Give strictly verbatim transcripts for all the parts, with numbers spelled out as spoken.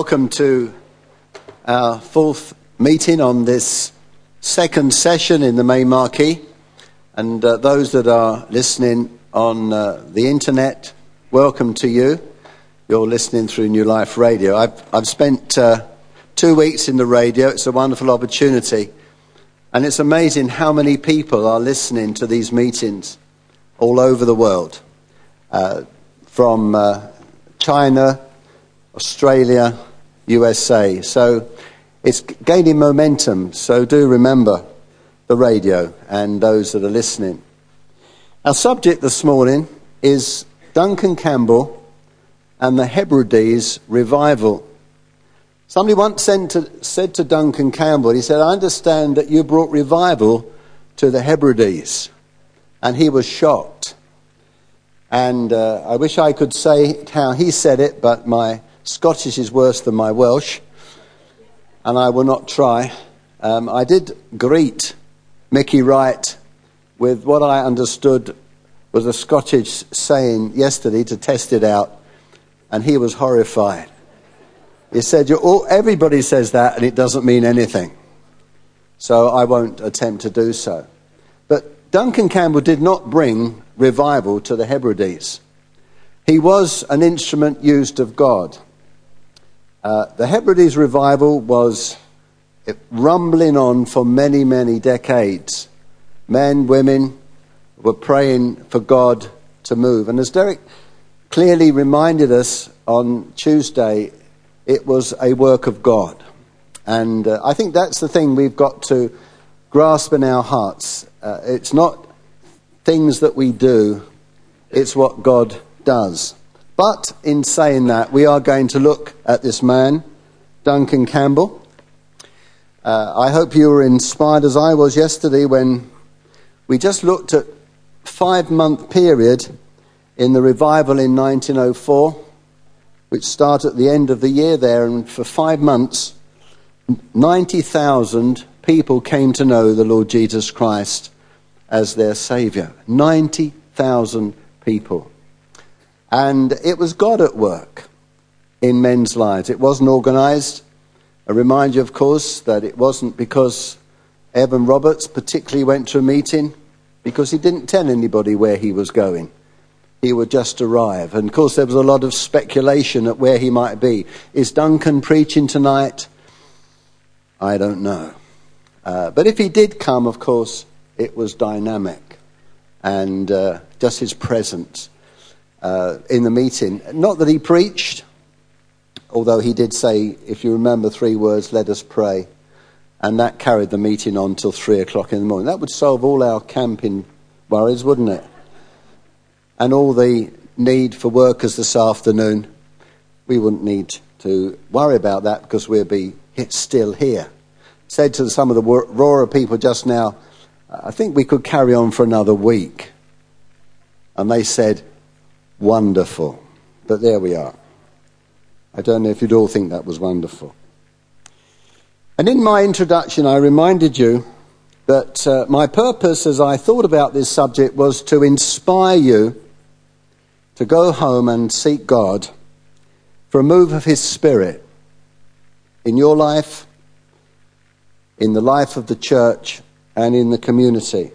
welcome to our fourth meeting on this second session in the main marquee. And uh, those that are listening on uh, the internet, welcome to you. You're listening through New Life Radio. I've, I've spent uh, two weeks in the radio. It's a wonderful opportunity. And it's amazing how many people are listening to these meetings all over the world. Uh, from uh, China, Australia, U S A. So it's gaining momentum. So do remember the radio and those that are listening. Our subject this morning is Duncan Campbell and the Hebrides revival. Somebody once said to, said to Duncan Campbell, he said, "I understand that you brought revival to the Hebrides." And he was shocked. And uh, I wish I could say how he said it, but my Scottish is worse than my Welsh, and I will not try. Um, I did greet Mickey Wright with what I understood was a Scottish saying yesterday to test it out, and he was horrified. He said, You're all, everybody says that and it doesn't mean anything. So I won't attempt to do so. But Duncan Campbell did not bring revival to the Hebrides. He was an instrument used of God. Uh, the Hebrides revival was rumbling on for many, many decades. Men, women were praying for God to move. And as Derek clearly reminded us on Tuesday, it was a work of God. And uh, I think that's the thing we've got to grasp in our hearts. Uh, it's not things that we do, it's what God does. But in saying that, we are going to look at this man, Duncan Campbell. Uh, I hope you were inspired as I was yesterday when we just looked at five-month period in the revival in nineteen oh four, which started at the end of the year there, and for five months, ninety thousand people came to know the Lord Jesus Christ as their Saviour. ninety thousand people. And it was God at work in men's lives. It wasn't organised. I remind you, of course, that it wasn't because Evan Roberts particularly went to a meeting, because he didn't tell anybody where he was going. He would just arrive. And, of course, there was a lot of speculation at where he might be. Is Duncan preaching tonight? I don't know. Uh, but if he did come, of course, it was dynamic. And uh, just his presence uh, in the meeting. Not that he preached, although he did say, if you remember three words, let us pray. And that carried the meeting on till three o'clock in the morning. That would solve all our camping worries, wouldn't it? And all the need for workers this afternoon. We wouldn't need to worry about that because we'll be still here. Said to some of the Aurora people just now, I think we could carry on for another week. And they said, wonderful. But there we are. I don't know if you'd all think that was wonderful. And in my introduction, I reminded you that uh, my purpose as I thought about this subject was to inspire you to go home and seek God for a move of His Spirit in your life, in the life of the church, and in the community.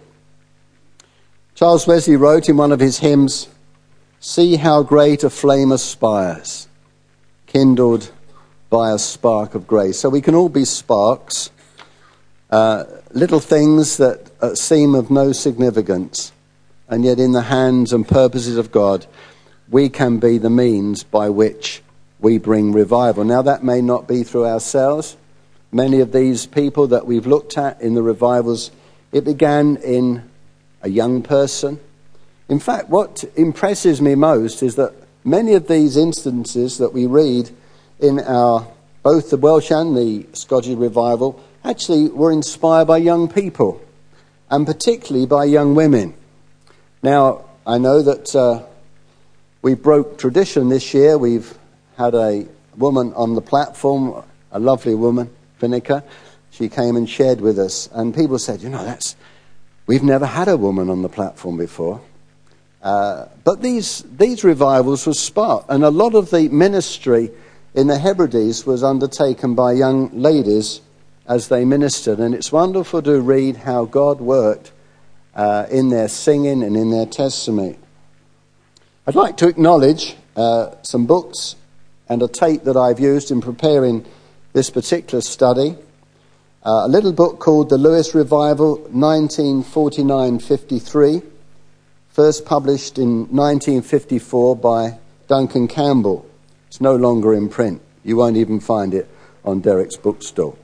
Charles Wesley wrote in one of his hymns, "See how great a flame aspires, kindled by a spark of grace." So we can all be sparks, uh, little things that uh, seem of no significance, and yet in the hands and purposes of God, we can be the means by which we bring revival. Now that may not be through ourselves. Many of these people that we've looked at in the revivals, it began in a young person. In fact, what impresses me most is that many of these instances that we read in our both the Welsh and the Scottish revival actually were inspired by young people, and particularly by young women. Now, I know that uh, we broke tradition this year. We've had a woman on the platform, a lovely woman, Finica. She came and shared with us, and people said, you know, that's we've never had a woman on the platform before. Uh, but these these revivals were sparked, and a lot of the ministry in the Hebrides was undertaken by young ladies as they ministered. And it's wonderful to read how God worked uh, in their singing and in their testimony. I'd like to acknowledge uh, some books and a tape that I've used in preparing this particular study. Uh, a little book called The Lewis Revival, nineteen forty-nine fifty-three, first published in nineteen fifty-four by Duncan Campbell. It's no longer in print. You won't even find it on Derek's bookstore.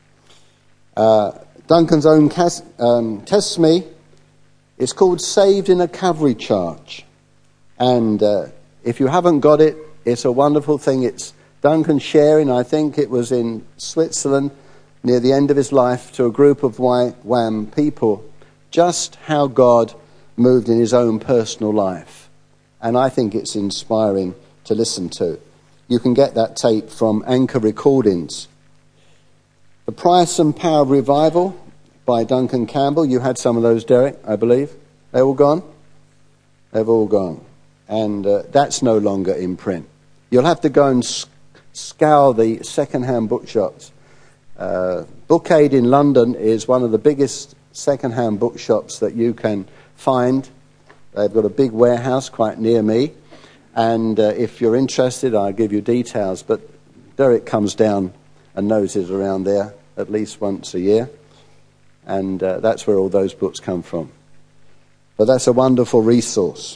Uh, Duncan's own cas- um, testimony is called Saved in a Cavalry Charge. And uh, if you haven't got it, it's a wonderful thing. It's Duncan sharing, I think it was in Switzerland, near the end of his life, to a group of Y WAM people, just how God moved in his own personal life. And I think it's inspiring to listen to. You can get that tape from Anchor Recordings. The Price and Power of Revival by Duncan Campbell. You had some of those, Derek, I believe. They're all gone? They've all gone. And uh, that's no longer in print. You'll have to go and sc- scour the second-hand bookshops. Uh, Bookade in London is one of the biggest second-hand bookshops that you can find. They've got a big warehouse quite near me. And uh, if you're interested, I'll give you details. But Derek comes down and noses around there at least once a year. And uh, that's where all those books come from. But that's a wonderful resource.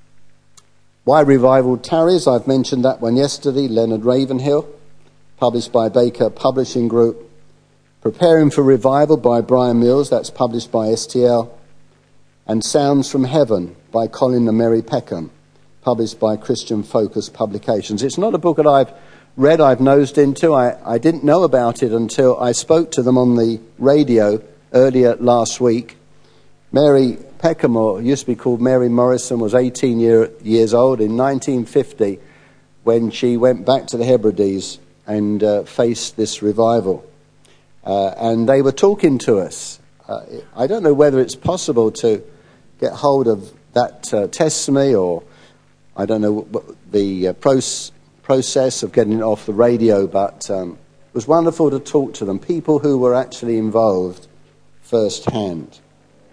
Why Revival Tarries, I've mentioned that one yesterday. Leonard Ravenhill, published by Baker Publishing Group. Preparing for Revival by Brian Mills, that's published by S T L. And Sounds from Heaven by Colin and Mary Peckham, published by Christian Focus Publications. It's not a book that I've read, I've nosed into. I, I didn't know about it until I spoke to them on the radio earlier last week. Mary Peckham, or used to be called Mary Morrison, was eighteen year, years old in nineteen fifty when she went back to the Hebrides and uh, faced this revival. Uh, and they were talking to us. Uh, I don't know whether it's possible to get hold of that uh, testimony, or I don't know what the uh, proce- process of getting it off the radio, but um, it was wonderful to talk to them, people who were actually involved firsthand.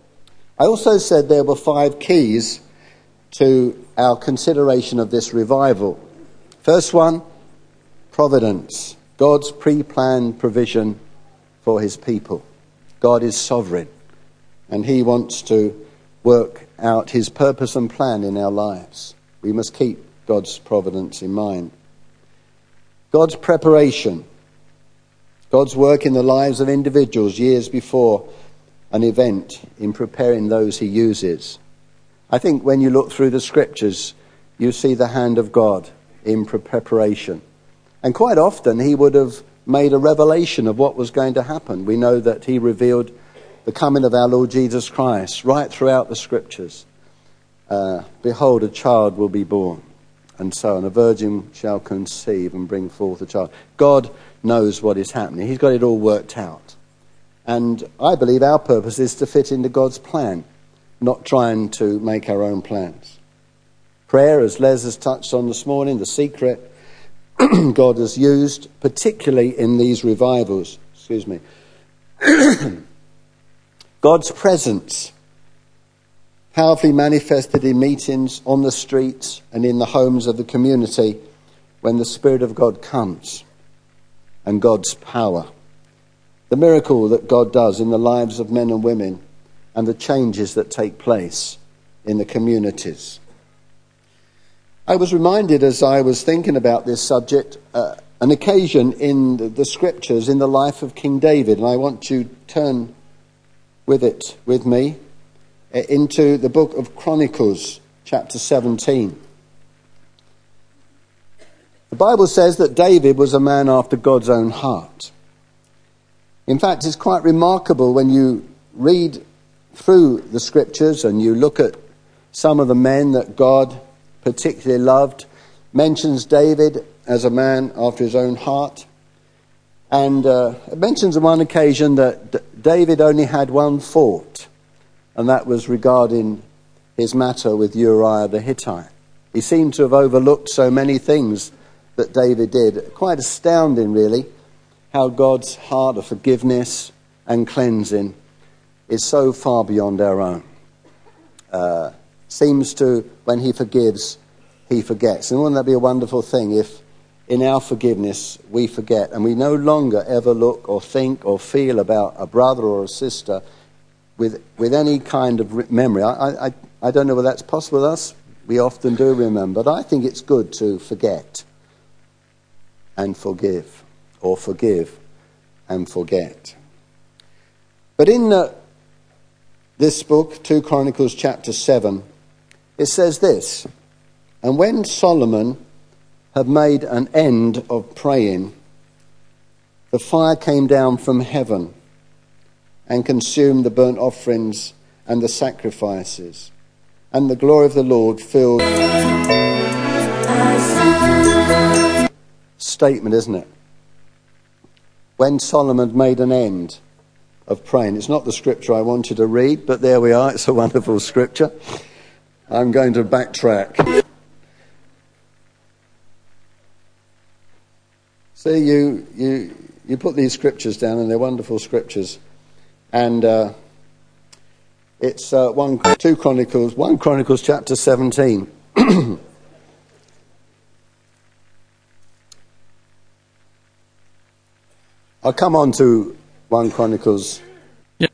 I also said there were five keys to our consideration of this revival. First one, providence. God's pre-planned provision for his people. God is sovereign, and he wants to work out his purpose and plan in our lives. We must keep God's providence in mind. God's preparation. God's work in the lives of individuals years before an event in preparing those he uses. I think when you look through the scriptures, you see the hand of God in preparation. And quite often he would have made a revelation of what was going to happen. We know that he revealed the coming of our Lord Jesus Christ right throughout the scriptures. Uh, Behold, a child will be born, and so on. A virgin shall conceive and bring forth a child. God knows what is happening. He's got it all worked out. And I believe our purpose is to fit into God's plan, not trying to make our own plans. Prayer, as Les has touched on this morning, the secret God has used, particularly in these revivals. Excuse me. God's presence, powerfully manifested in meetings, on the streets, and in the homes of the community when the Spirit of God comes, and God's power. The miracle that God does in the lives of men and women, and the changes that take place in the communities. I was reminded as I was thinking about this subject, uh, an occasion in the, the scriptures in the life of King David, and I want you to turn with it with me uh, into the book of Chronicles, chapter seventeen. The Bible says that David was a man after God's own heart. In fact, it's quite remarkable when you read through the scriptures and you look at some of the men that God particularly loved, mentions David as a man after his own heart. And uh, it mentions on one occasion that D- David only had one fault, and that was regarding his matter with Uriah the Hittite. He seemed to have overlooked so many things that David did. Quite astounding, really, how God's heart of forgiveness and cleansing is so far beyond our own. Uh, seems to, when he forgives, he forgets. And wouldn't that be a wonderful thing if in our forgiveness we forget and we no longer ever look or think or feel about a brother or a sister with with any kind of re- memory. I, I, I don't know whether that's possible with us. We often do remember, but I think it's good to forget and forgive, or forgive and forget. But in uh, this book, Second Chronicles chapter seven, it says this: "And when Solomon had made an end of praying, the fire came down from heaven and consumed the burnt offerings and the sacrifices, and the glory of the Lord filled..." Statement, isn't it? When Solomon made an end of praying. It's not the scripture I wanted to read, but there we are. It's a wonderful scripture. I'm going to backtrack. See, you you you put these scriptures down, and they're wonderful scriptures. And uh, it's uh, one, two Chronicles, one Chronicles chapter seventeen. I'll come on to one Chronicles. Yeah.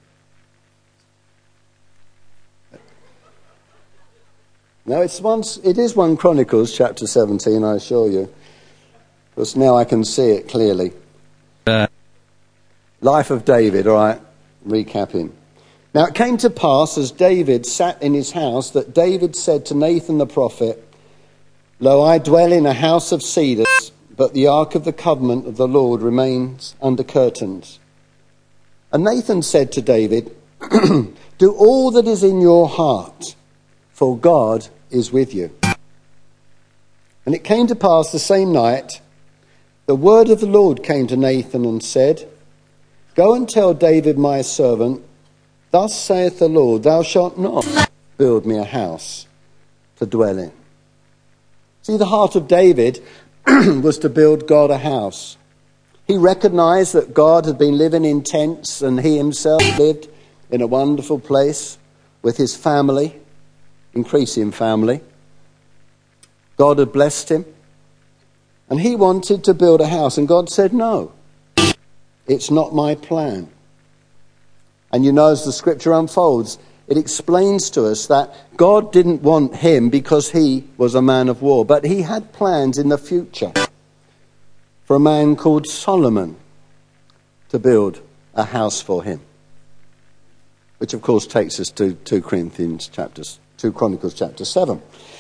No, it's once. It is one Chronicles chapter seventeen. I assure you, because now I can see it clearly. Uh. Life of David. All right. Recapping. Now it came to pass, as David sat in his house, that David said to Nathan the prophet, "Lo, I dwell in a house of cedars, but the ark of the covenant of the Lord remains under curtains." And Nathan said to David, "Do all that is in your heart, for God is with you." And it came to pass the same night, the word of the Lord came to Nathan and said, "Go and tell David my servant, thus saith the Lord, thou shalt not build me a house to dwell in." See, the heart of David was to build God a house. He recognized that God had been living in tents, and he himself lived in a wonderful place with his family, increasing family. God had blessed him, and he wanted to build a house, and God said, "No. It's not my plan." And you know, as the scripture unfolds, it explains to us that God didn't want him because he was a man of war, but he had plans in the future for a man called Solomon to build a house for him. Which of course takes us to two Corinthians chapters, two Chronicles chapter seven.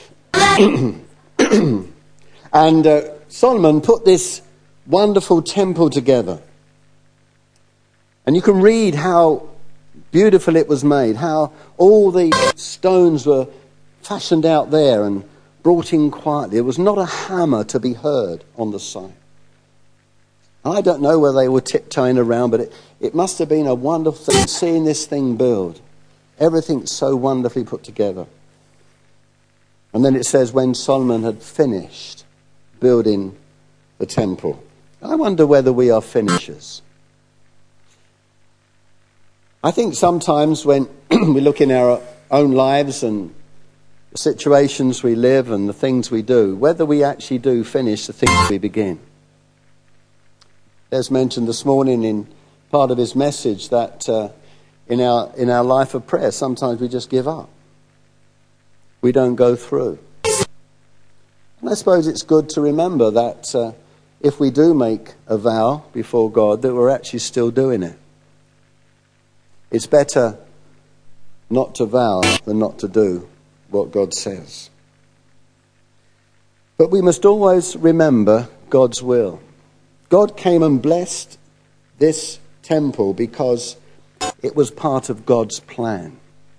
And uh, Solomon put this wonderful temple together. And you can read how beautiful it was made, how all the stones were fashioned out there and brought in quietly. There was not a hammer to be heard on the site. I don't know whether they were tiptoeing around, but it, it must have been a wonderful thing, seeing this thing build. Everything so wonderfully put together. And then it says, when Solomon had finished building the temple. I wonder whether we are finishers. I think sometimes when we look in our own lives and the situations we live and the things we do, whether we actually do finish the things we begin. As mentioned this morning in part of his message, that uh, in our in our life of prayer, sometimes we just give up. We don't go through. And I suppose it's good to remember that uh, if we do make a vow before God, that we're actually still doing it. It's better not to vow than not to do what God says. But we must always remember God's will. God came and blessed this temple because it was part of God's plan.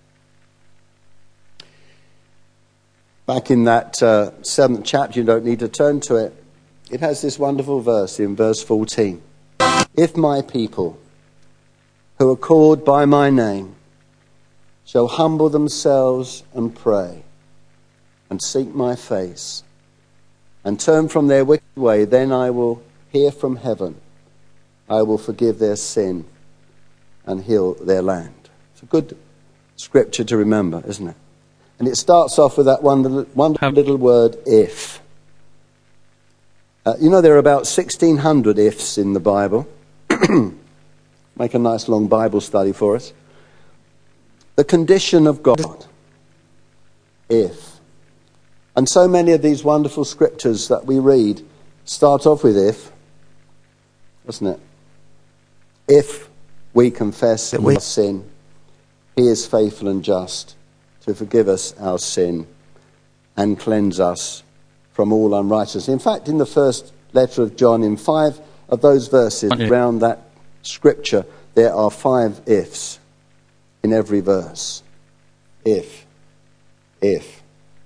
Back in that uh, seventh chapter, you don't need to turn to it, it has this wonderful verse in verse fourteen. "If my people, who are called by my name, shall humble themselves and pray and seek my face and turn from their wicked way, then I will hear from heaven. I will forgive their sin and heal their land. It's a good scripture to remember, isn't it? And it starts off with that one little, one little word, if. Uh, you know, there are about sixteen hundred ifs in the Bible. Make a nice long Bible study for us. The condition of God. If. And so many of these wonderful scriptures that we read start off with if, doesn't it? If we confess that we sin, he is faithful and just to forgive us our sin and cleanse us from all unrighteousness. In fact, in the first letter of John, in five of those verses around that scripture, there are five ifs in every verse. If. If.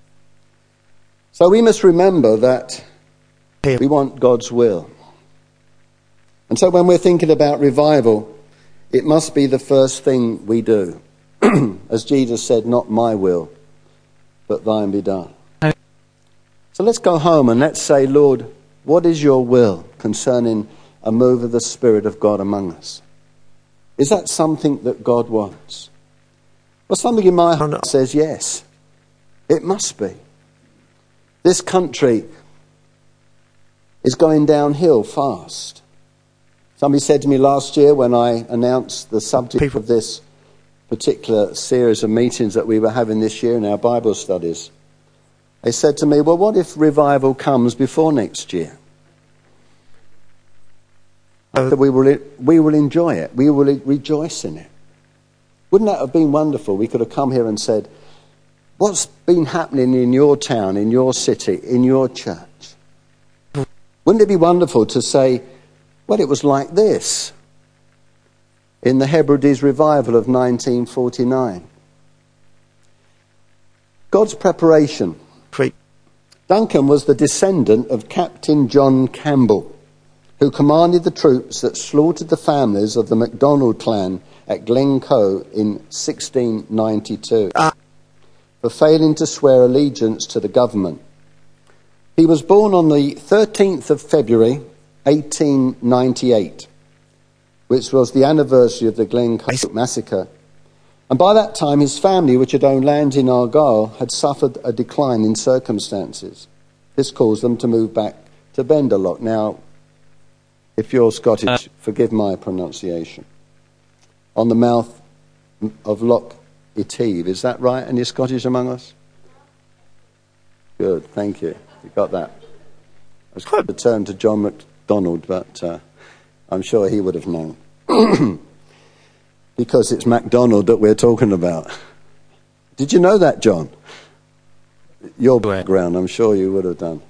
So we must remember that we want God's will. And so when we're thinking about revival, it must be the first thing we do. As Jesus said, not my will, but thine be done. So let's go home and let's say, Lord, what is your will concerning a move of the Spirit of God among us? Is that something that God wants? Well, something in my heart says yes. It must be. This country is going downhill fast. Somebody said to me last year when I announced the subject of this particular series of meetings that we were having this year in our Bible studies, they said to me, well, what if revival comes before next year? Uh, we will, we will enjoy it. We will rejoice in it. Wouldn't that have been wonderful? We could have come here and said, what's been happening in your town, in your city, in your church? Wouldn't it be wonderful to say, well, it was like this in the Hebrides revival of nineteen forty-nine. God's preparation. Duncan was the descendant of Captain John Campbell, who commanded the troops that slaughtered the families of the MacDonald clan at Glencoe in sixteen ninety-two for failing to swear allegiance to the government. He was born on the thirteenth of February, eighteen ninety-eight, which was the anniversary of the Glencoe massacre. And by that time, his family, which had owned lands in Argyll, had suffered a decline in circumstances. This caused them to move back to Benderloch. Now, if you're Scottish, forgive my pronunciation. On the mouth of Loch Etive, is that right? Any Scottish among us? Good, thank you. You got that. I was going to turn to John MacDonald, but uh, I'm sure he would have known. Because it's MacDonald that we're talking about. Did you know that, John? Your background, I'm sure you would have done.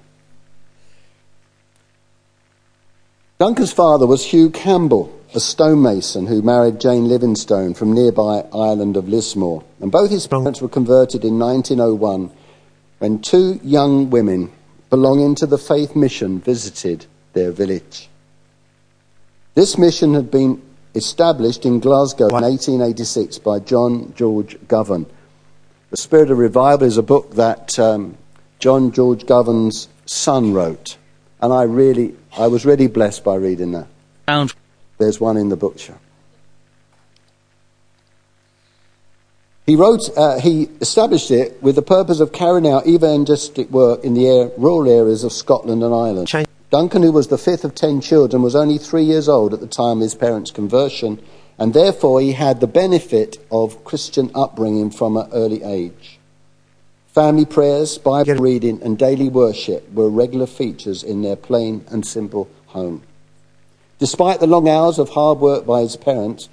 Duncan's father was Hugh Campbell, a stonemason who married Jane Livingstone from nearby island of Lismore. And both his parents were converted in nineteen oh one when two young women belonging to the Faith Mission visited their village. This mission had been established in Glasgow in eighteen eighty-six by John George Govan. The Spirit of Revival is a book that um, John George Govan's son wrote. And I really, I was really blessed by reading that. Sounds. There's one in the bookshop. He wrote, uh, he established it with the purpose of carrying out evangelistic work in the air, rural areas of Scotland and Ireland. Change. Duncan, who was the fifth of ten children, was only three years old at the time of his parents' conversion, and therefore he had the benefit of Christian upbringing from an early age. Family prayers, Bible reading, and daily worship were regular features in their plain and simple home. Despite the long hours of hard work by his parents,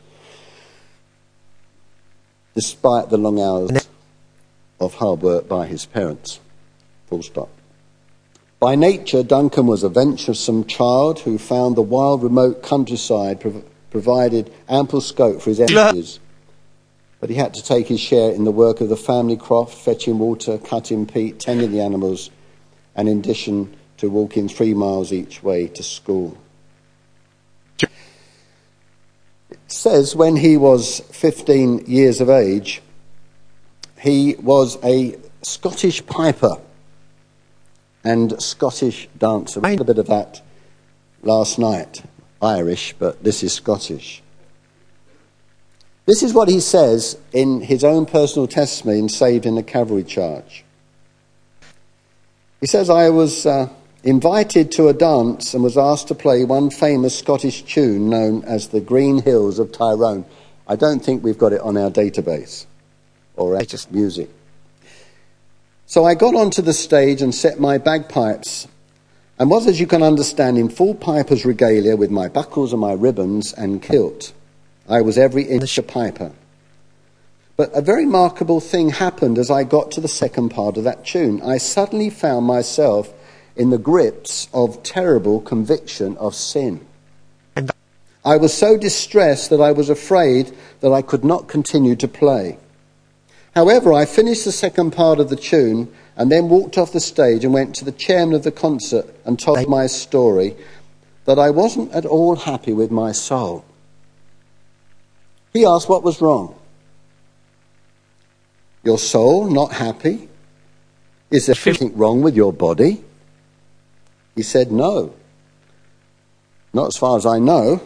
despite the long hours of hard work by his parents, full stop. By nature, Duncan was a venturesome child who found the wild, remote countryside prov- provided ample scope for his energies. But he had to take his share in the work of the family croft, fetching water, cutting peat, tending the animals, and in addition to walking three miles each way to school. It says when he was fifteen years of age, he was a Scottish piper and Scottish dancer. I made a bit of that last night. Irish, but this is Scottish. This is what he says in his own personal testimony in Saved in a Cavalry Charge. He says, I was uh, invited to a dance and was asked to play one famous Scottish tune known as the Green Hills of Tyrone. I don't think we've got it on our database or just music. So I got onto the stage and set my bagpipes and was, as you can understand, in full piper's regalia with my buckles and my ribbons and kilt. I was every inch a piper. But a very remarkable thing happened as I got to the second part of that tune. I suddenly found myself in the grips of terrible conviction of sin. I was so distressed that I was afraid that I could not continue to play. However, I finished the second part of the tune and then walked off the stage and went to the chairman of the concert and told my story that I wasn't at all happy with my soul. He asked what was wrong. Your soul not happy? Is there anything wrong with your body? He said, no. Not as far as I know.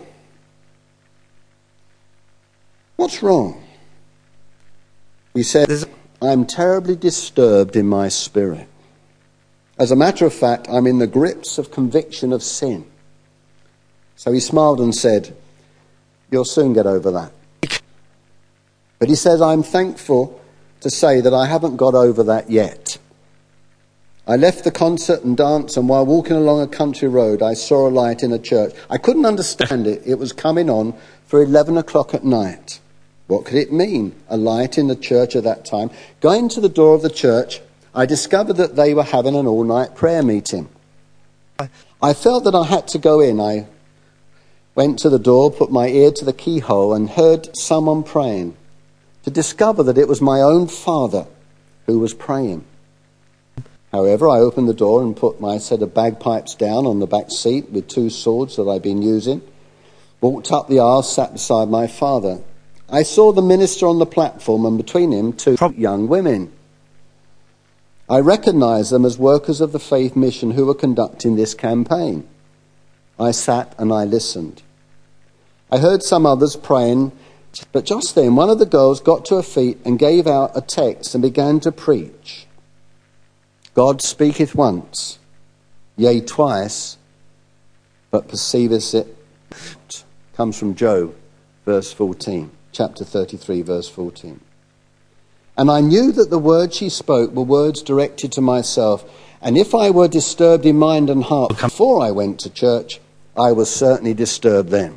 What's wrong? He said, I'm terribly disturbed in my spirit. As a matter of fact, I'm in the grips of conviction of sin. So he smiled and said, you'll soon get over that. But he says, I'm thankful to say that I haven't got over that yet. I left the concert and dance, and while walking along a country road, I saw a light in a church. I couldn't understand it. It was coming on for eleven o'clock at night. What could it mean, a light in the church at that time? Going to the door of the church, I discovered that they were having an all-night prayer meeting. I felt that I had to go in. I went to the door, put my ear to the keyhole, and heard someone praying, to discover that it was my own father who was praying. However, I opened the door and put my set of bagpipes down on the back seat with two swords that I'd been using, walked up the aisle, sat beside my father. I saw the minister on the platform and between him two young women. I recognized them as workers of the Faith Mission who were conducting this campaign. I sat and I listened. I heard some others praying, but just then one of the girls got to her feet and gave out a text and began to preach. God speaketh once, yea twice, but perceiveth it not. Comes from Job, verse fourteen, chapter thirty-three, verse fourteen. And I knew that the words she spoke were words directed to myself, and if I were disturbed in mind and heart before I went to church, I was certainly disturbed then.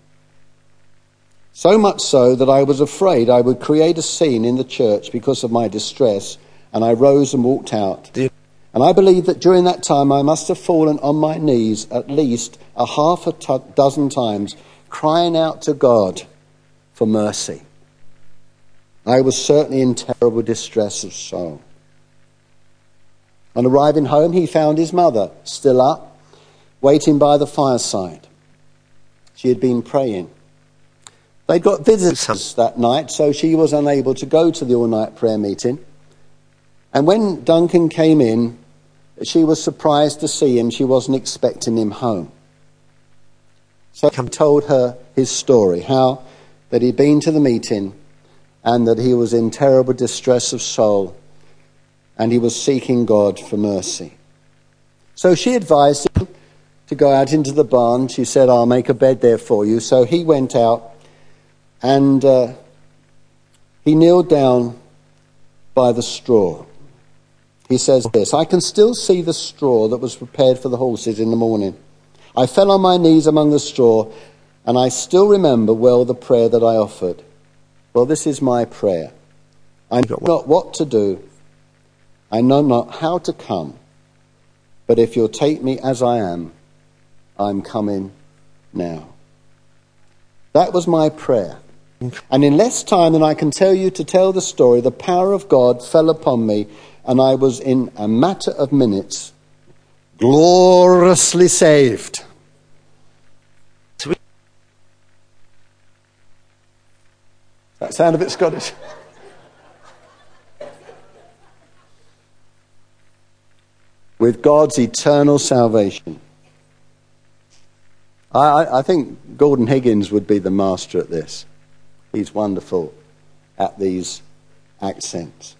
So much so that I was afraid I would create a scene in the church because of my distress, and I rose and walked out. And I believe that during that time I must have fallen on my knees at least a half a t- dozen times, crying out to God for mercy. I was certainly in terrible distress of soul. On arriving home, he found his mother still up, waiting by the fireside. She had been praying. They'd got visitors that night, so she was unable to go to the all-night prayer meeting. And when Duncan came in, she was surprised to see him. She wasn't expecting him home. So he told her his story, how that he'd been to the meeting and that he was in terrible distress of soul and he was seeking God for mercy. So she advised him to go out into the barn. She said, I'll make a bed there for you. So he went out and uh, he kneeled down by the straw. He says this, I can still see the straw that was prepared for the horses in the morning. I fell on my knees among the straw, and I still remember well the prayer that I offered. Well, this is my prayer. I know not what to do. I know not how to come. But if you'll take me as I am, I'm coming now. That was my prayer. And in less time than I can tell you to tell the story, the power of God fell upon me, and I was in a matter of minutes gloriously saved. That sound a bit Scottish? with God's eternal salvation. I, I think Gordon Higgins would be the master at this. He's wonderful at these accents.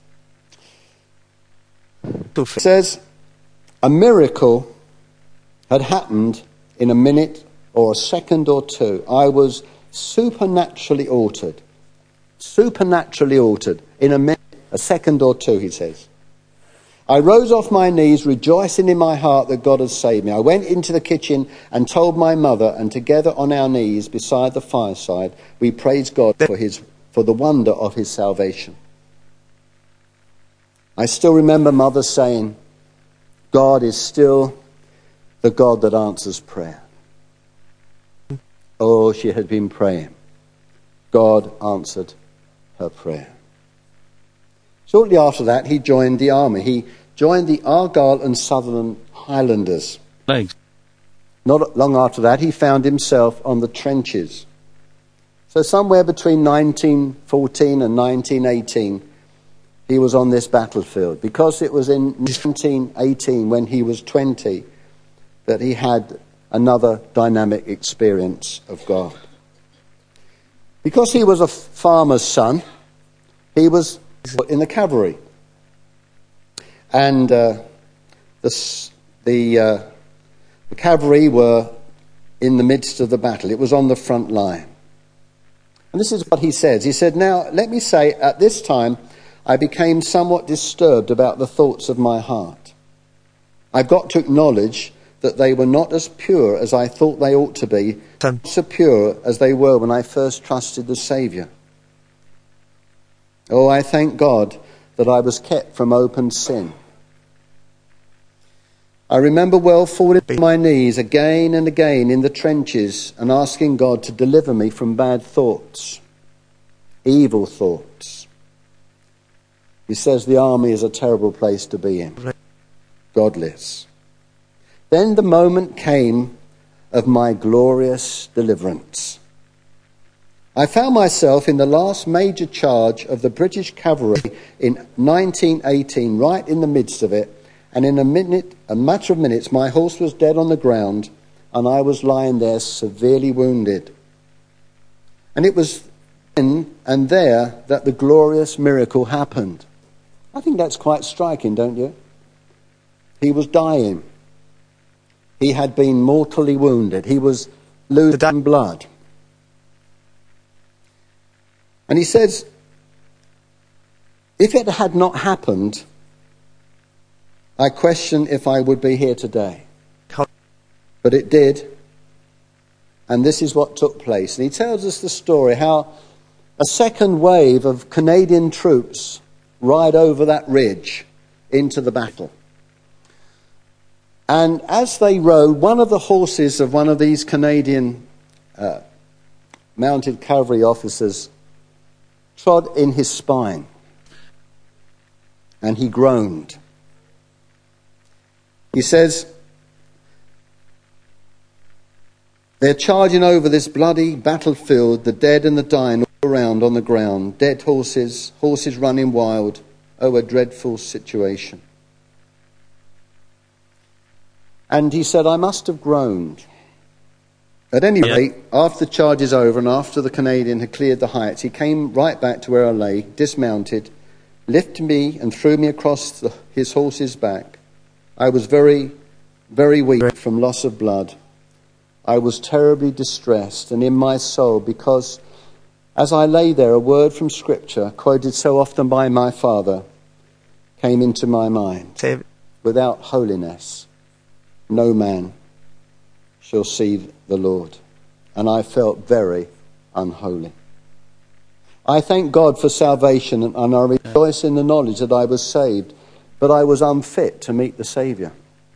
It says, a miracle had happened in a minute or a second or two. I was supernaturally altered. Supernaturally altered in a minute, a second or two, he says. I rose off my knees, rejoicing in my heart that God had saved me. I went into the kitchen and told my mother, and together on our knees beside the fireside, we praised God for his, for the wonder of his salvation. I still remember Mother saying, God is still the God that answers prayer. Oh, she had been praying. God answered her prayer. Shortly after that, he joined the army. He joined the Argyll and Sutherland Highlanders. Thanks. Not long after that, he found himself on the trenches. So somewhere between nineteen fourteen and nineteen eighteen, he was on this battlefield. Because it was in nineteen eighteen, when he was twenty, that he had another dynamic experience of God. Because he was a farmer's son, he was in the cavalry. And uh, the, the, uh, the cavalry were in the midst of the battle. It was on the front line. And this is what he says. He said, now, let me say, at this time, I became somewhat disturbed about the thoughts of my heart. I've got to acknowledge that they were not as pure as I thought they ought to be, not so pure as they were when I first trusted the Saviour. Oh, I thank God that I was kept from open sin. I remember well falling on my knees again and again in the trenches and asking God to deliver me from bad thoughts, evil thoughts. He says the army is a terrible place to be in, godless. Then the moment came of my glorious deliverance. I found myself in the last major charge of the British cavalry in nineteen eighteen, right in the midst of it, and in a minute, a matter of minutes, my horse was dead on the ground, and I was lying there severely wounded. And it was then and there that the glorious miracle happened. I think that's quite striking, don't you? He was dying. He had been mortally wounded. He was losing blood. And he says, if it had not happened, I question if I would be here today. But it did. And this is what took place. And he tells us the story how a second wave of Canadian troops ride over that ridge into the battle. And as they rode, one of the horses of one of these Canadian uh, mounted cavalry officers trod in his spine, and he groaned. He says, they're charging over this bloody battlefield, the dead and the dying all around on the ground, dead horses, horses running wild. Oh, a dreadful situation. And he said, I must have groaned. At any rate, after the charge is over and after the Canadian had cleared the heights, he came right back to where I lay, dismounted, lifted me and threw me across the, his horse's back. I was very, very weak from loss of blood. I was terribly distressed and in my soul, because as I lay there, a word from Scripture, quoted so often by my father, came into my mind. Without holiness, no man shall see the Lord. And I felt very unholy. I thank God for salvation, and I rejoice in the knowledge that I was saved, but I was unfit to meet the Saviour.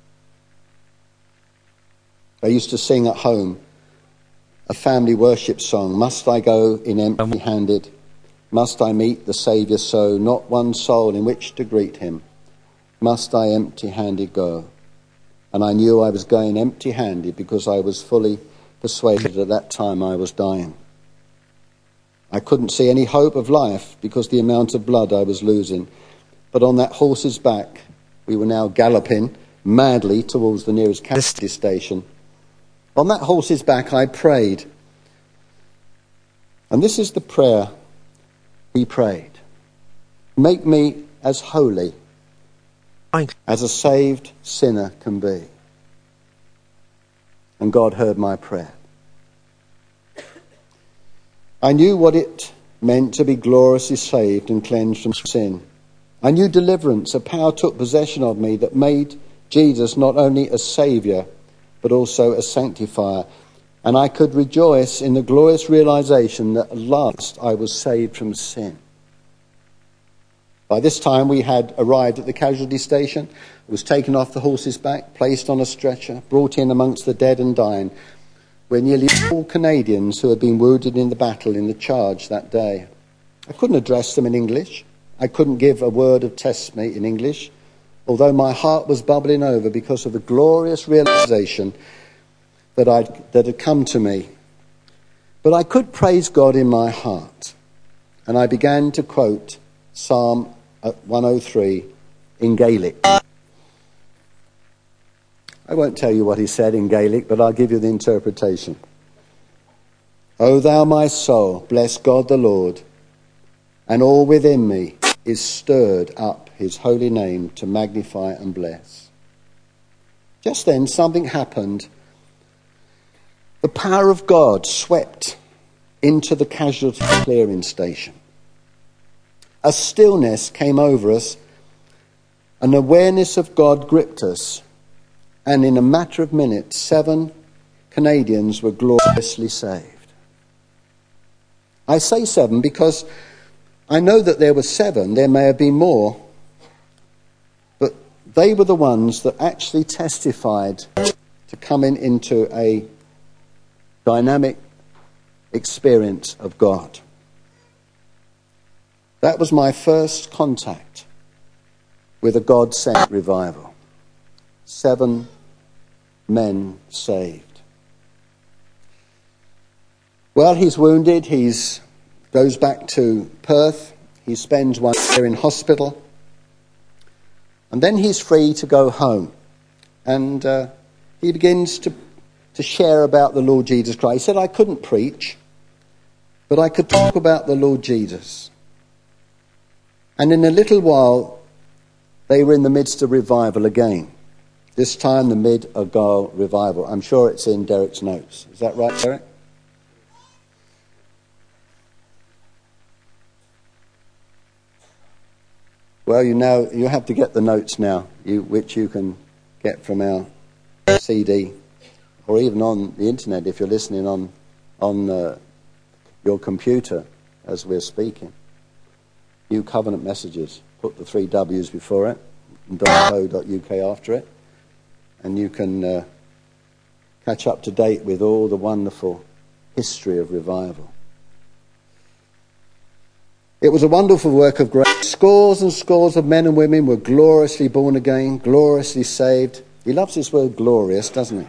I used to sing at home a family worship song, must I go in empty-handed? Must I meet the Saviour so? Not one soul in which to greet him. Must I empty-handed go? And I knew I was going empty-handed because I was fully persuaded at that time I was dying. I couldn't see any hope of life because the amount of blood I was losing. But on that horse's back, we were now galloping madly towards the nearest casualty station. On that horse's back I prayed. And this is the prayer he prayed. Make me as holy as a saved sinner can be. And God heard my prayer. I knew what it meant to be gloriously saved and cleansed from sin. I knew deliverance. A power took possession of me that made Jesus not only a saviour, but also a sanctifier. And I could rejoice in the glorious realization that at last I was saved from sin. By this time we had arrived at the casualty station. I was taken off the horse's back, placed on a stretcher, brought in amongst the dead and dying, where nearly all Canadians who had been wounded in the battle in the charge that day. I couldn't address them in English. I couldn't give a word of testimony in English, although my heart was bubbling over because of the glorious realization that, I'd, that had come to me. But I could praise God in my heart, and I began to quote Psalm one oh three in Gaelic. I won't tell you what he said in Gaelic, but I'll give you the interpretation. O thou my soul, bless God the Lord, and all within me is stirred up his holy name to magnify and bless. Just then something happened. The power of God swept into the casualty clearing station. A stillness came over us, an awareness of God gripped us, and in a matter of minutes, seven Canadians were gloriously saved. I say seven because I know that there were seven, there may have been more, but they were the ones that actually testified to coming into a dynamic experience of God. That was my first contact with a God-sent revival. Seven men saved. Well, he's wounded. He goes back to Perth. He spends one year in hospital. And then he's free to go home. And uh, he begins to, to share about the Lord Jesus Christ. He said, I couldn't preach, but I could talk about the Lord Jesus. And in a little while, they were in the midst of revival again. This time, the Mid-Argyll revival. I'm sure it's in Derek's notes. Is that right, Derek? Well, you know, you have to get the notes now, you, which you can get from our C D, or even on the internet if you're listening on on uh, your computer as we're speaking. New Covenant Messages. Put the three W's before it and .co dot U K after it, and you can uh, catch up to date with all the wonderful history of revival. It was a wonderful work of grace. Scores and scores of men and women were gloriously born again, gloriously saved. He loves this word glorious, doesn't he?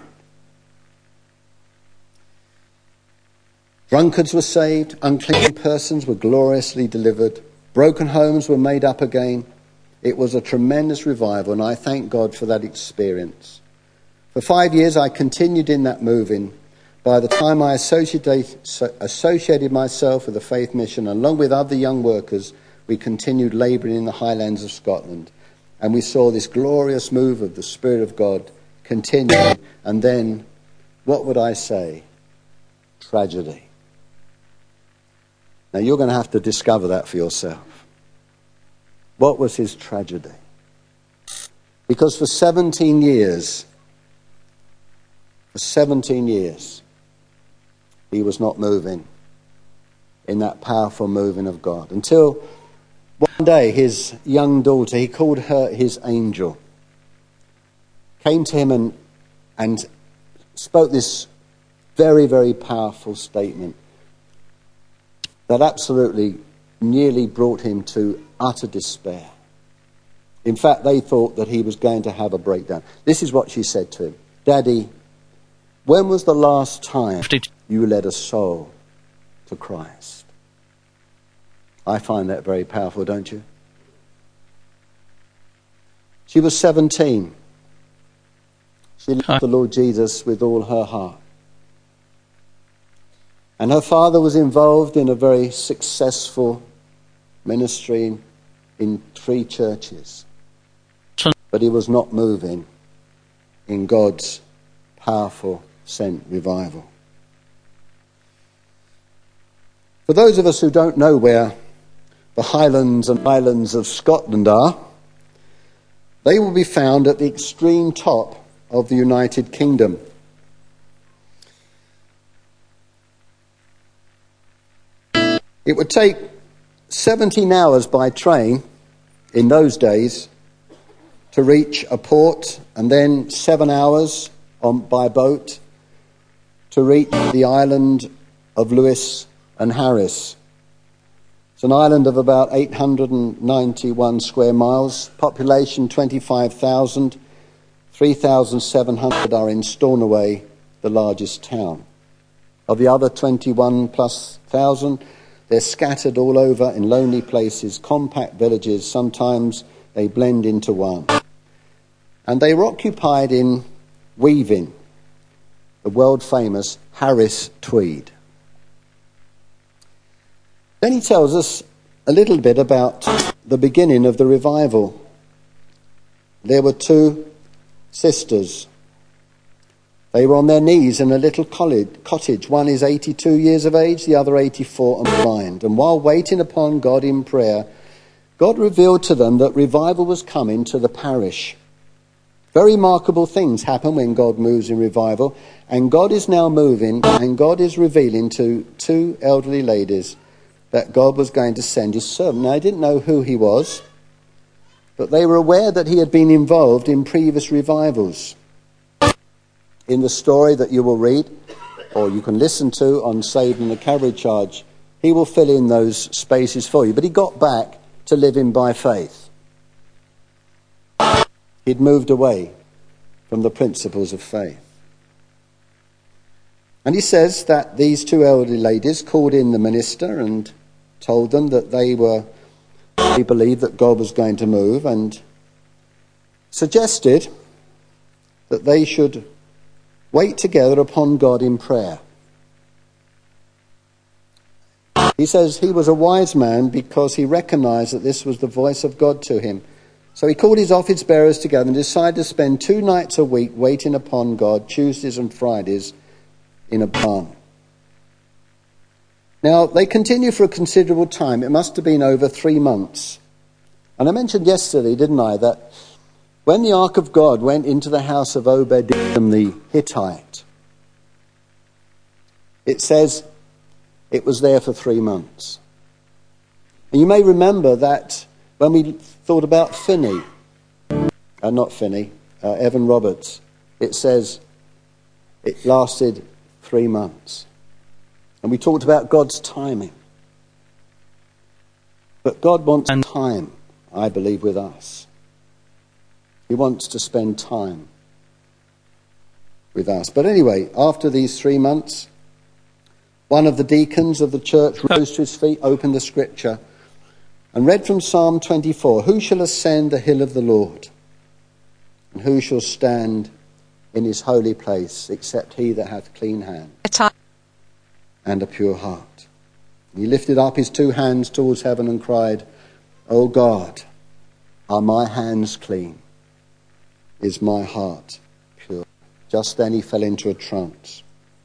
Drunkards were saved, unclean persons were gloriously delivered, broken homes were made up again. It was a tremendous revival, and I thank God for that experience. For five years I continued in that moving. By the time I associated, associated myself with the Faith Mission, along with other young workers, we continued labouring in the highlands of Scotland. And we saw this glorious move of the Spirit of God continuing. And then, what would I say? Tragedy. Now you're going to have to discover that for yourself. What was his tragedy? Because for seventeen years, for seventeen years, he was not moving in that powerful moving of God. Until one day his young daughter, he called her his angel, came to him and, and spoke this very, very powerful statement that absolutely nearly brought him to utter despair. In fact, they thought that he was going to have a breakdown. This is what she said to him. Daddy, when was the last time you led a soul to Christ? I find that very powerful, don't you? She was seventeen. She loved the Lord Jesus with all her heart. And her father was involved in a very successful ministry in three churches. But he was not moving in God's powerful sent revival. For those of us who don't know where the Highlands and Islands of Scotland are, they will be found at the extreme top of the United Kingdom. It would take seventeen hours by train in those days to reach a port, and then seven hours on by boat to reach the island of Lewis and Harris. It's an island of about eight hundred ninety-one square miles, population twenty-five thousand, three thousand seven hundred are in Stornoway, the largest town. Of the other twenty-one plus thousand, they're scattered all over in lonely places, compact villages. Sometimes they blend into one. And they were occupied in weaving the world-famous Harris tweed. Then he tells us a little bit about the beginning of the revival. There were two sisters. They were on their knees in a little cottage. One is eighty-two years of age, the other eighty-four, and blind. And while waiting upon God in prayer, God revealed to them that revival was coming to the parish. Very remarkable things happen when God moves in revival. And God is now moving, and God is revealing to two elderly ladies that God was going to send his servant. Now, I didn't know who he was, but they were aware that he had been involved in previous revivals. In the story that you will read, or you can listen to on Saving the Calvary Charge, he will fill in those spaces for you. But he got back to living by faith. He'd moved away from the principles of faith. And he says that these two elderly ladies called in the minister and told them that they were, they believed that God was going to move, and suggested that they should wait together upon God in prayer. He says he was a wise man because he recognized that this was the voice of God to him. So he called his office bearers together and decided to spend two nights a week waiting upon God, Tuesdays and Fridays, in a barn. Now, they continued for a considerable time. It must have been over three months. And I mentioned yesterday, didn't I, that when the ark of God went into the house of Obed-Edom the Hittite, it says it was there for three months. And you may remember that when we thought about Finney, uh, not Finney, uh, Evan Roberts, it says it lasted three months. And we talked about God's timing. But God wants time, I believe, with us. He wants to spend time with us. But anyway, after these three months, one of the deacons of the church rose to his feet, opened the scripture, and read from Psalm twenty-four, "Who shall ascend the hill of the Lord? And who shall stand in his holy place, except he that hath clean hands and a pure heart?" And he lifted up his two hands towards heaven and cried, "O God, are my hands clean? Is my heart pure?" Just then he fell into a trance.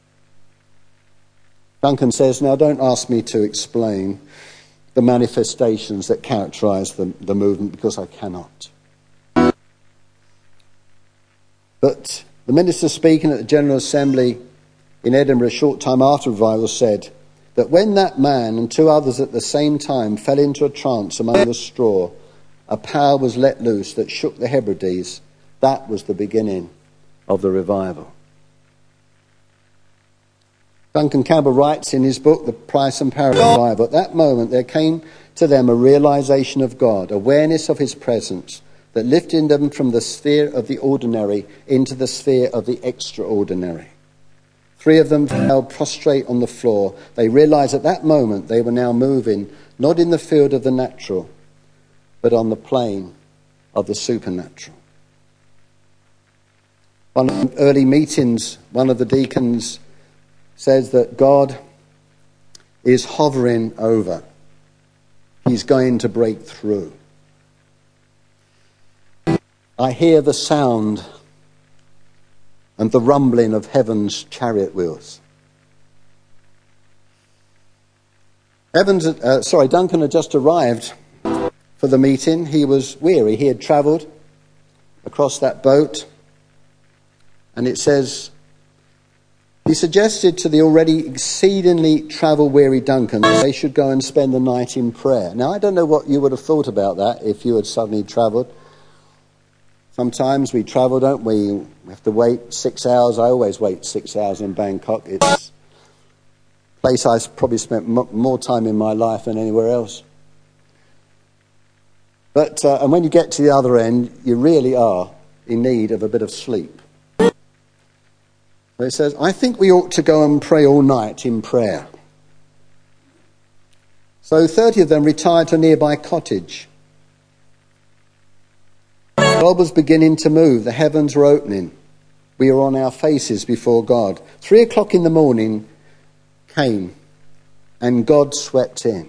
Duncan says, now don't ask me to explain the manifestations that characterize the, the movement, because I cannot. But the minister speaking at the General Assembly in Edinburgh a short time after revival said that when that man and two others at the same time fell into a trance among the straw, a power was let loose that shook the Hebrides. That was the beginning of the revival. Duncan Campbell writes in his book, The Price and Power of Revival, at that moment there came to them a realization of God, awareness of his presence, that lifted them from the sphere of the ordinary into the sphere of the extraordinary. Three of them fell prostrate on the floor. They realized at that moment they were now moving, not in the field of the natural, but on the plane of the supernatural. One of the early meetings, one of the deacons says that God is hovering over. He's going to break through. I hear the sound and the rumbling of heaven's chariot wheels. Evans, uh, sorry, Duncan had just arrived for the meeting. He was weary. He had travelled across that boat. And it says, he suggested to the already exceedingly travel-weary Duncan that they should go and spend the night in prayer. Now, I don't know what you would have thought about that if you had suddenly travelled. Sometimes we travel, don't we? We have to wait six hours. I always wait six hours in Bangkok. It's a place I've probably spent m- more time in my life than anywhere else. But uh, and when you get to the other end, you really are in need of a bit of sleep. So it says, I think we ought to go and pray all night in prayer. So thirty of them retired to a nearby cottage. God was beginning to move. The heavens were opening. We were on our faces before God. Three o'clock in the morning came and God swept in.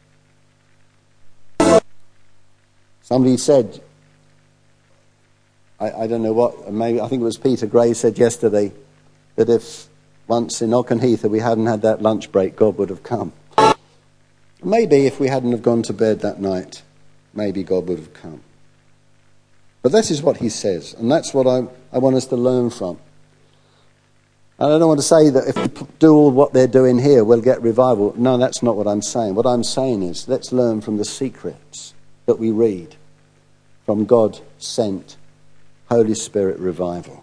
Somebody said, I, I don't know what, maybe I think it was Peter Gray said yesterday, that if once in Auchenheitha we hadn't had that lunch break, God would have come. Maybe if we hadn't have gone to bed that night, maybe God would have come. But this is what he says, and that's what I, I want us to learn from. And I don't want to say that if we do all what they're doing here, we'll get revival. No, that's not what I'm saying. What I'm saying is, let's learn from the secrets that we read from God-sent Holy Spirit revival.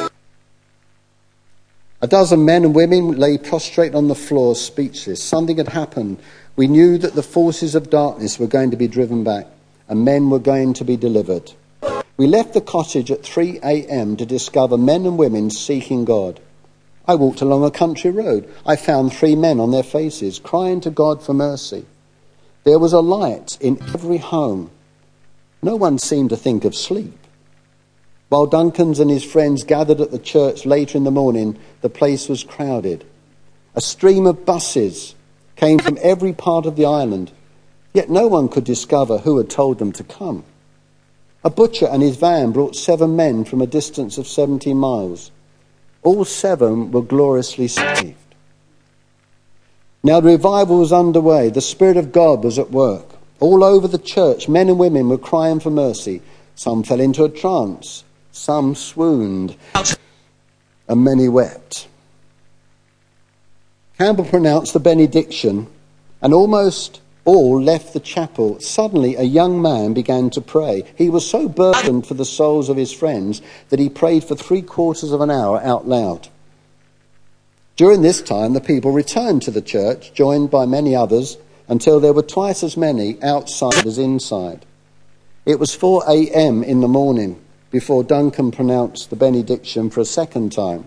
A dozen men and women lay prostrate on the floor, speechless. Something had happened. We knew that the forces of darkness were going to be driven back, and men were going to be delivered. We left the cottage at three a.m. to discover men and women seeking God. I walked along a country road. I found three men on their faces, crying to God for mercy. There was a light in every home. No one seemed to think of sleep. While Duncan's and his friends gathered at the church later in the morning, the place was crowded. A stream of buses came from every part of the island, yet no one could discover who had told them to come. A butcher and his van brought seven men from a distance of seventy miles. All seven were gloriously saved. Now the revival was underway. The Spirit of God was at work. All over the church, men and women were crying for mercy. Some fell into a trance. Some swooned. And many wept. Campbell pronounced the benediction, and almost all left the chapel. Suddenly a young man began to pray. He was so burdened for the souls of his friends that he prayed for three quarters of an hour out loud. During this time the people returned to the church, joined by many others, until there were twice as many outside as inside. It was four a.m. in the morning before Duncan pronounced the benediction for a second time.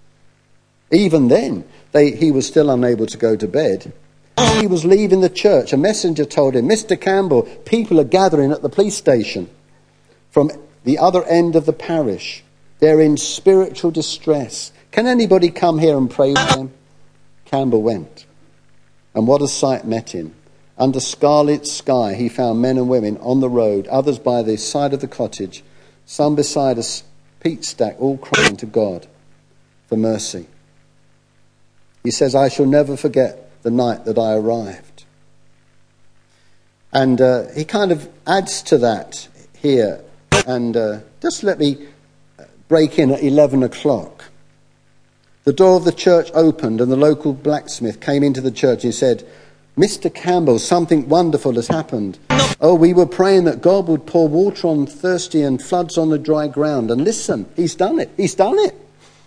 Even then they, he was still unable to go to bed. As he was leaving the church, a messenger told him, Mister Campbell, people are gathering at the police station from the other end of the parish. They're in spiritual distress. Can anybody come here and pray for them? Campbell went. And what a sight met him. Under scarlet sky, he found men and women on the road, others by the side of the cottage, some beside a peat stack, all crying to God for mercy. He says, I shall never forget the night that I arrived. And uh, he kind of adds to that here. And uh, just let me break in at eleven o'clock. The door of the church opened and the local blacksmith came into the church and said, Mister Campbell, something wonderful has happened. Oh, we were praying that God would pour water on thirsty and floods on the dry ground. And listen, he's done it. He's done it.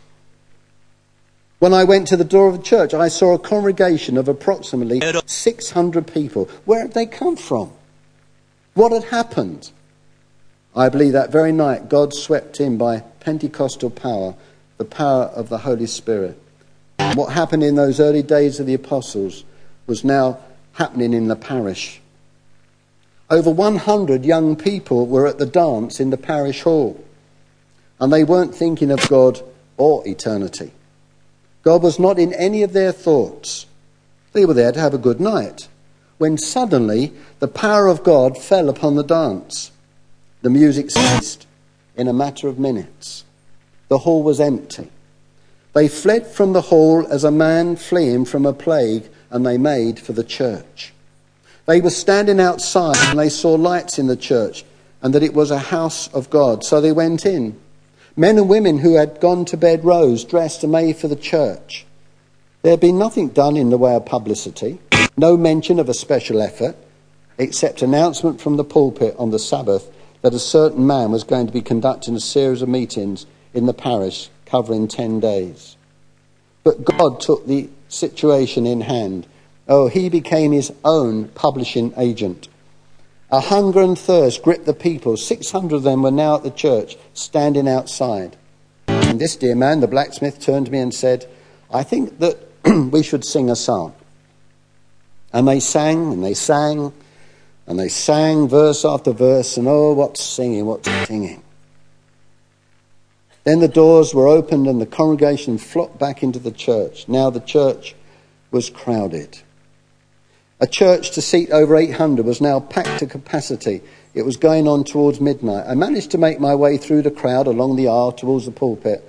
When I went to the door of the church, I saw a congregation of approximately six hundred people. Where had they come from? What had happened? I believe that very night God swept in by Pentecostal power, the power of the Holy Spirit. And what happened in those early days of the apostles was now happening in the parish. Over one hundred young people were at the dance in the parish hall. and they weren't thinking of God or eternity. God was not in any of their thoughts. They were there to have a good night, when suddenly the power of God fell upon the dance. The music ceased in a matter of minutes. The hall was empty. They fled from the hall as a man fleeing from a plague, and they made for the church. They were standing outside, and they saw lights in the church, and that it was a house of God. So they went in. Men and women who had gone to bed rose, dressed and made for the church. There had been nothing done in the way of publicity, no mention of a special effort, except announcement from the pulpit on the Sabbath that a certain man was going to be conducting a series of meetings in the parish covering ten days. But God took the situation in hand. Oh, he became his own publishing agent. A hunger and thirst gripped the people. Six hundred of them were now at the church, standing outside. And this dear man, the blacksmith, turned to me and said, I think that we should sing a psalm. And they sang, and they sang, and they sang verse after verse, and oh, what singing, what singing. Then the doors were opened and the congregation flocked back into the church. Now the church was crowded. A church to seat over eight hundred was now packed to capacity. It was going on towards midnight. I managed to make my way through the crowd along the aisle towards the pulpit.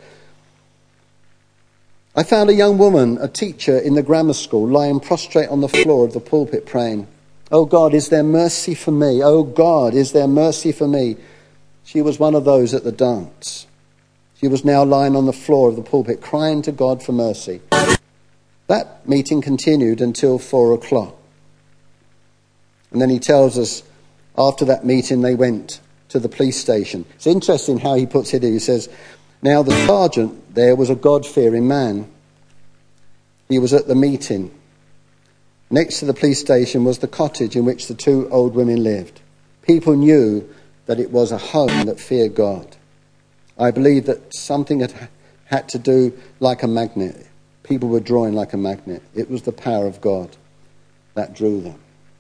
I found a young woman, a teacher in the grammar school, lying prostrate on the floor of the pulpit praying, Oh God, is there mercy for me? Oh God, is there mercy for me? She was one of those at the dance. She was now lying on the floor of the pulpit, crying to God for mercy. That meeting continued until four o'clock. And then he tells us, after that meeting, they went to the police station. It's interesting how he puts it here. He says, now the sergeant there was a God-fearing man. He was at the meeting. Next to the police station was the cottage in which the two old women lived. People knew that it was a home that feared God. I believe that something had had to do like a magnet. People were drawing like a magnet. It was the power of God that drew them.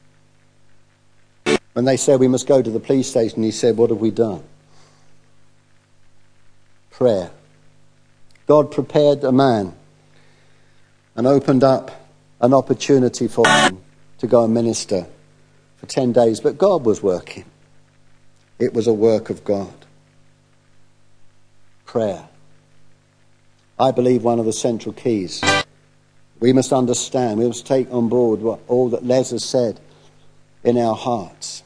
When they said we must go to the police station, he said, what have we done? Prayer. God prepared a man and opened up an opportunity for him to go and minister for ten days. But God was working. It was a work of God. Prayer. I believe one of the central keys. We must understand, we must take on board what all that Les has said in our hearts.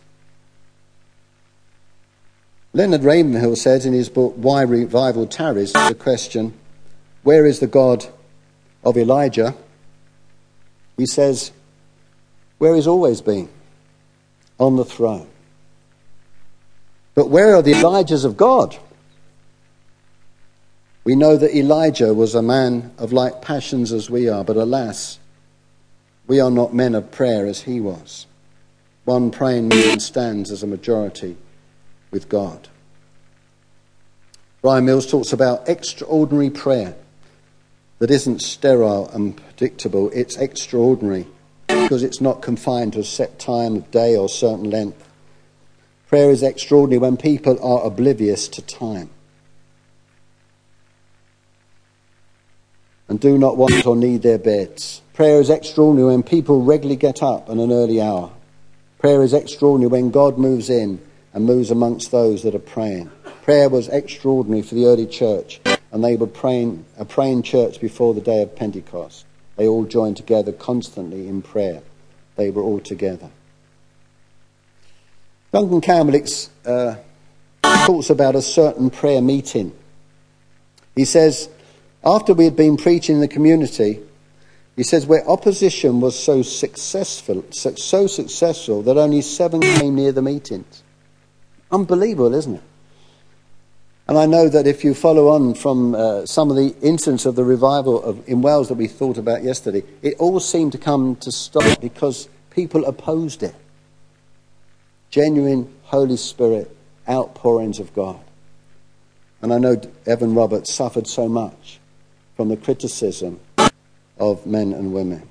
Leonard Ravenhill says in his book, Why Revival Tarries, the question, where is the God of Elijah? He says, where he's always been, on the throne. But where are the Elijahs of God? We know that Elijah was a man of like passions as we are, but alas, we are not men of prayer as he was. One praying man stands as a majority with God. Brian Mills talks about extraordinary prayer that isn't sterile and predictable. It's extraordinary because it's not confined to a set time of day or certain length. Prayer is extraordinary when people are oblivious to time and do not want or need their beds. Prayer is extraordinary when people regularly get up at an early hour. Prayer is extraordinary when God moves in and moves amongst those that are praying. Prayer was extraordinary for the early church, and they were praying, a praying church before the day of Pentecost. They all joined together constantly in prayer. They were all together. Duncan Campbell uh, talks about a certain prayer meeting. He says, after we had been preaching in the community, he says, where opposition was so successful, so successful that only seven came near the meetings. Unbelievable, isn't it? And I know that if you follow on from uh, some of the incidents of the revival of, in Wales that we thought about yesterday, it all seemed to come to stop because people opposed it. Genuine Holy Spirit outpourings of God. And I know Evan Roberts suffered so much from the criticism of men and women.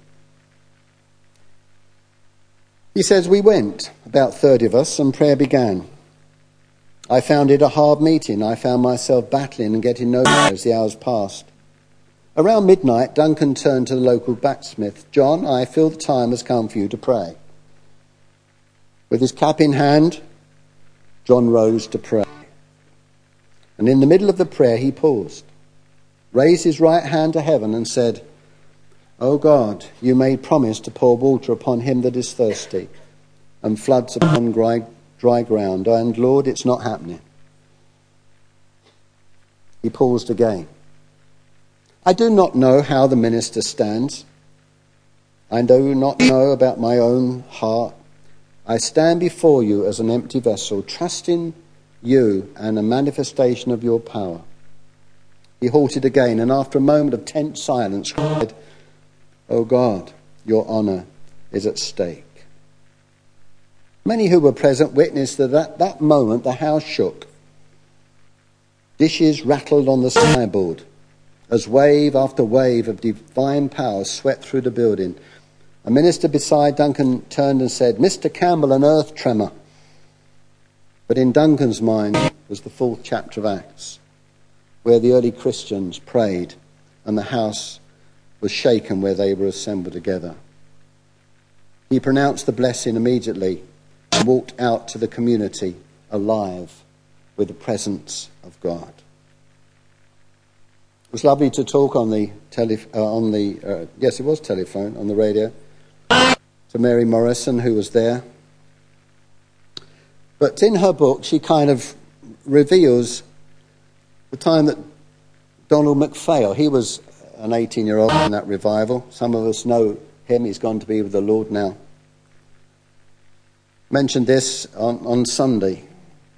He says, we went, about thirty of us, and prayer began. I found it a hard meeting. I found myself battling and getting nowhere as the hours passed. Around midnight, Duncan turned to the local blacksmith. "John, I feel the time has come for you to pray." With his cap in hand, John rose to pray. And in the middle of the prayer, he paused, raised his right hand to heaven and said, "O God, you made promise to pour water upon him that is thirsty and floods upon dry, dry ground. And Lord, it's not happening." He paused again. "I do not know how the minister stands. I do not know about my own heart. I stand before you as an empty vessel, trusting you and a manifestation of your power." He halted again, and after a moment of tense silence, cried, "O God, your honour is at stake." Many who were present witnessed that at that moment the house shook. Dishes rattled on the sideboard as wave after wave of divine power swept through the building. A minister beside Duncan turned and said, "Mister Campbell, an earth tremor." But in Duncan's mind was the fourth chapter of Acts, where the early Christians prayed and the house was shaken where they were assembled together. He pronounced the blessing immediately and walked out to the community alive with the presence of God. It was lovely to talk on the tele, uh, on the uh, yes, it was telephone on the radio to Mary Morrison, who was there. But in her book, she kind of reveals the time that Donald MacPhail, he was an eighteen-year-old in that revival. Some of us know him. He's gone to be with the Lord now. Mentioned this on, on Sunday.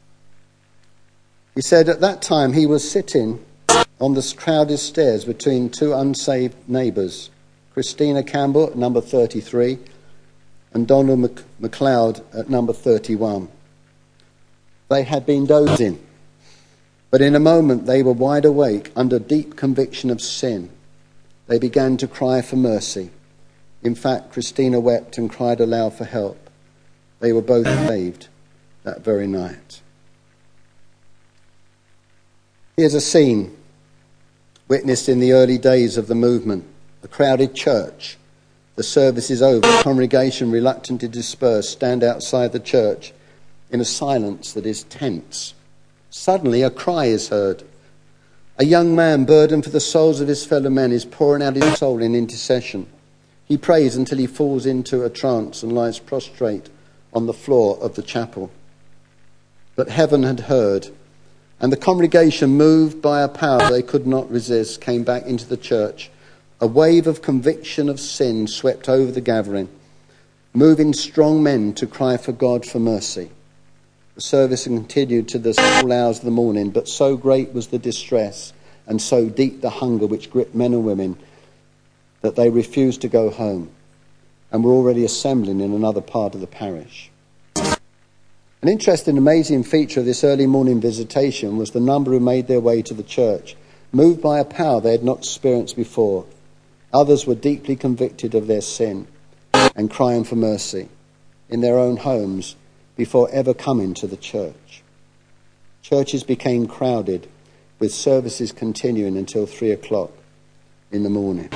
He said at that time he was sitting on the crowded stairs between two unsaved neighbours, Christina Campbell at number thirty-three and Donald Mac- MacLeod at number thirty-one. They had been dozing, but in a moment they were wide awake under deep conviction of sin. They began to cry for mercy. In fact, Christina wept and cried aloud for help. They were both saved that very night. Here's a scene witnessed in the early days of the movement. A crowded church. The service is over. The congregation, reluctant to disperse, stand outside the church in a silence that is tense. Suddenly a cry is heard. A young man, burdened for the souls of his fellow men, is pouring out his soul in intercession. He prays until he falls into a trance and lies prostrate on the floor of the chapel. But heaven had heard, and the congregation, moved by a power they could not resist, came back into the church. A wave of conviction of sin swept over the gathering, moving strong men to cry for God for mercy. The service continued to the small hours of the morning, but so great was the distress and so deep the hunger which gripped men and women that they refused to go home and were already assembling in another part of the parish. An interesting, amazing feature of this early morning visitation was the number who made their way to the church, moved by a power they had not experienced before. Others were deeply convicted of their sin and crying for mercy in their own homes before ever coming to the church. Churches became crowded, with services continuing until three o'clock in the morning.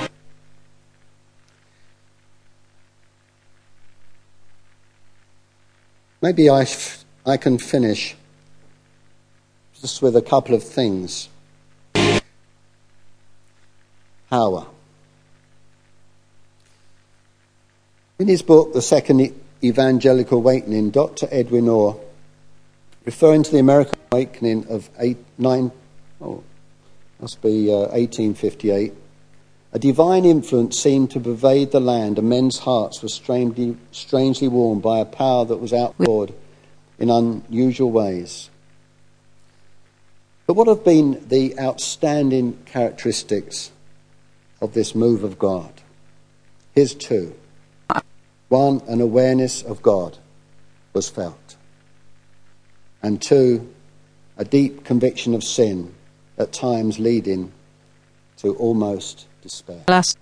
Maybe I, f- I can finish just with a couple of things. Power. In his book, The Second Evangelical Awakening, Doctor Edwin Orr, referring to the American Awakening of eight, nine, oh, must be uh, eighteen fifty-eight, a divine influence seemed to pervade the land, and men's hearts were strangely, strangely warmed by a power that was outpoured in unusual ways. But what have been the outstanding characteristics of this move of God? Here's two. One, an awareness of God was felt. And two, a deep conviction of sin, at times leading to almost despair. Last.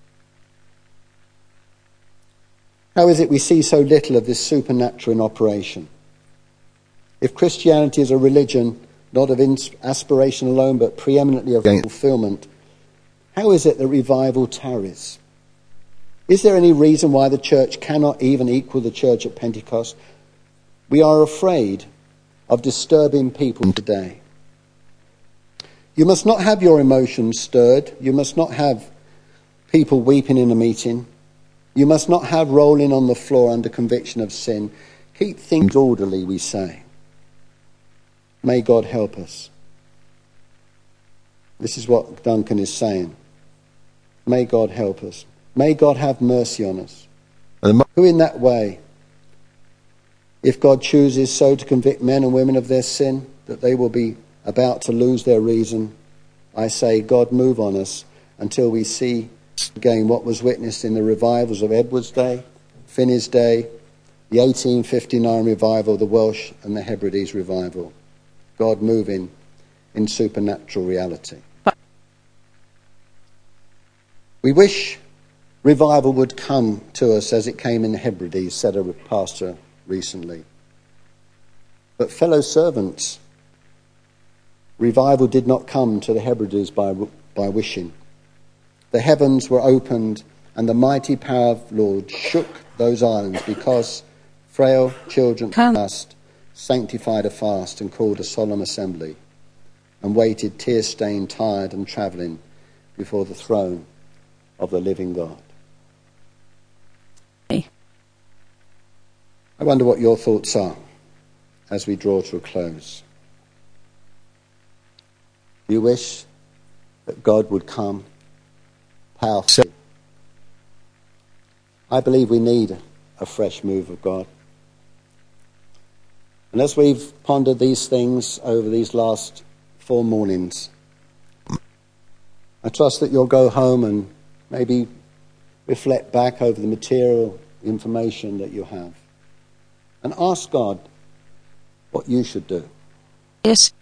How is it we see so little of this supernatural in operation? If Christianity is a religion, not of aspiration alone, but preeminently of fulfillment, how is it that revival tarries? Is there any reason why the church cannot even equal the church at Pentecost? We are afraid of disturbing people today. You must not have your emotions stirred. You must not have people weeping in a meeting. You must not have rolling on the floor under conviction of sin. Keep things orderly, we say. May God help us. This is what Duncan is saying. May God help us. May God have mercy on us. Who in that way, if God chooses so to convict men and women of their sin, that they will be about to lose their reason, I say, God, move on us until we see again what was witnessed in the revivals of Edward's Day, Finney's Day, the eighteen fifty-nine revival, the Welsh and the Hebrides revival. God moving in supernatural reality. We wish revival would come to us as it came in the Hebrides, said a pastor recently. But fellow servants, revival did not come to the Hebrides by, by wishing. The heavens were opened and the mighty power of the Lord shook those islands because frail children fast, sanctified a fast and called a solemn assembly and waited tear-stained, tired and travelling before the throne of the living God. I wonder what your thoughts are as we draw to a close. Do you wish that God would come powerfully? I believe we need a fresh move of God. And as we've pondered these things over these last four mornings, I trust that you'll go home and maybe reflect back over the material information that you have and ask God what you should do. Yes.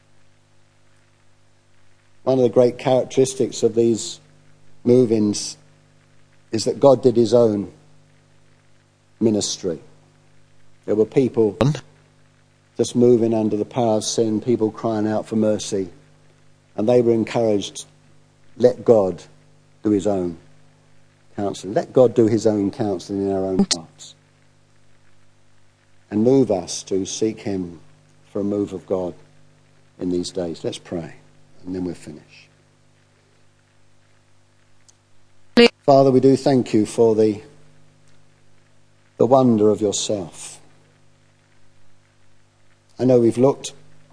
One of the great characteristics of these move-ins is that God did his own ministry. There were people just moving under the power of sin, people crying out for mercy, and they were encouraged, let God do his own counselling. Let God do his own counselling in our own hearts. And move us to seek him for a move of God in these days. Let's pray, and then we'll finish. Father, we do thank you for the, the wonder of yourself. I know we've looked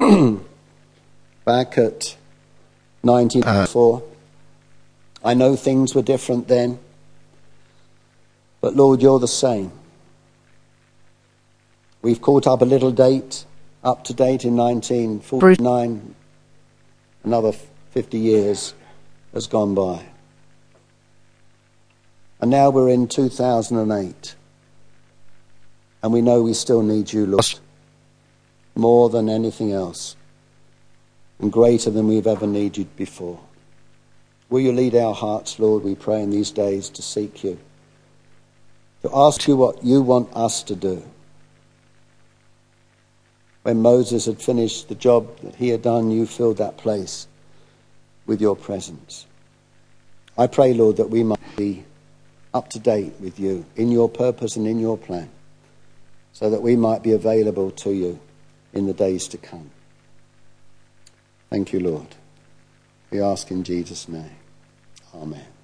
back at nineteen ninety-four. I know things were different then. But Lord, you're the same. We've caught up a little date, up to date in nineteen forty-nine. Another fifty years has gone by. And now we're in two thousand eight. And we know we still need you, Lord, more than anything else, and greater than we've ever needed before. Will you lead our hearts, Lord, we pray in these days, to seek you, to ask you what you want us to do. When Moses had finished the job that he had done, you filled that place with your presence. I pray, Lord, that we might be up to date with you in your purpose and in your plan, so that we might be available to you in the days to come. Thank you, Lord. We ask in Jesus' name. Amen.